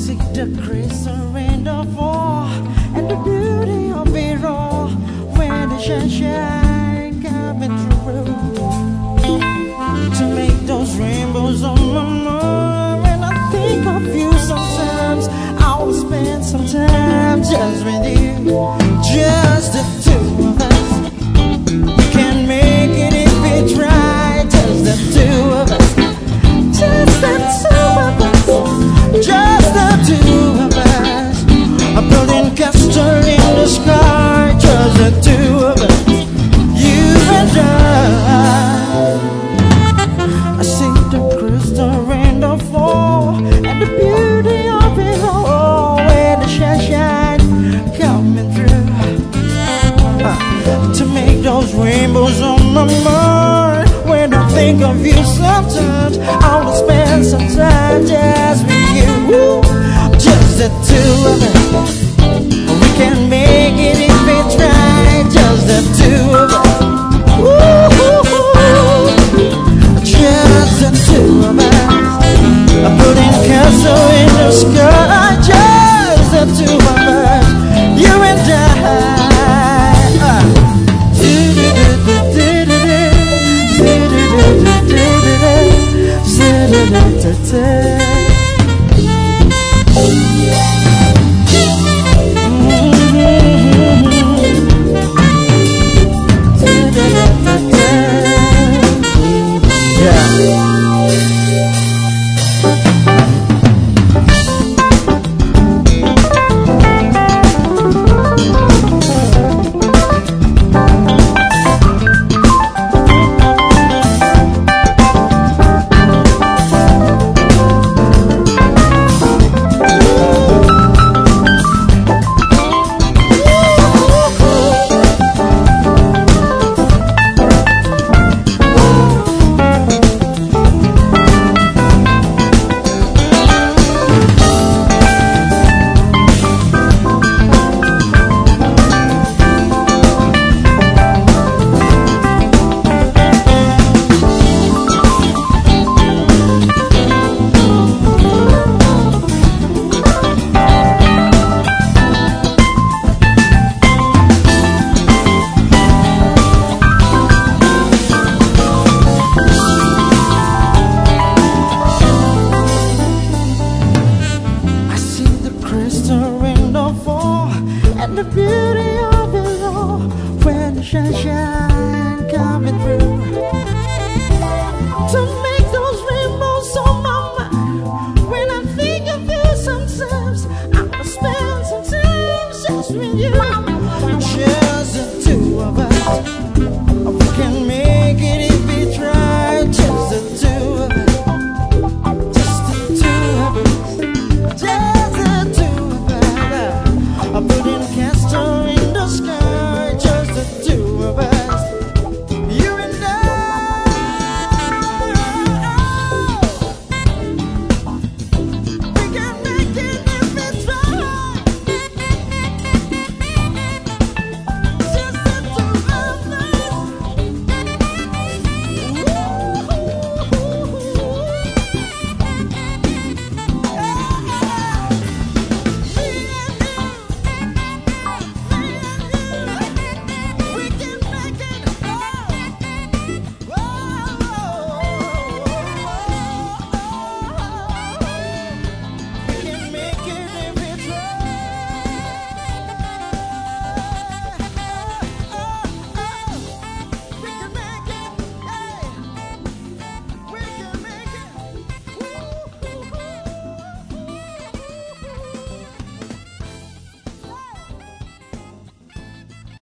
See the crystal rainbow fall, and the beauty of it all when the sunshine coming through to make those rainbows on my mind. When I think of you sometimes, I will spend some time just with you, just the two of us. We can make it if we try, just the two of us, just the two of us, just the two of us. A building castle in the sky, just the two of us, you and I. I see the crystal rainbow fall, and the beauty of it all when the sunshine coming through to make those rainbows on my mind. When I think of you sometimes, I will spend some time just with you, just the two of us. We can make it if we try, just the two of us. Just the two of us. I put in castle in the sky, just the two of us, you and I. And the beauty of it all when the sunshine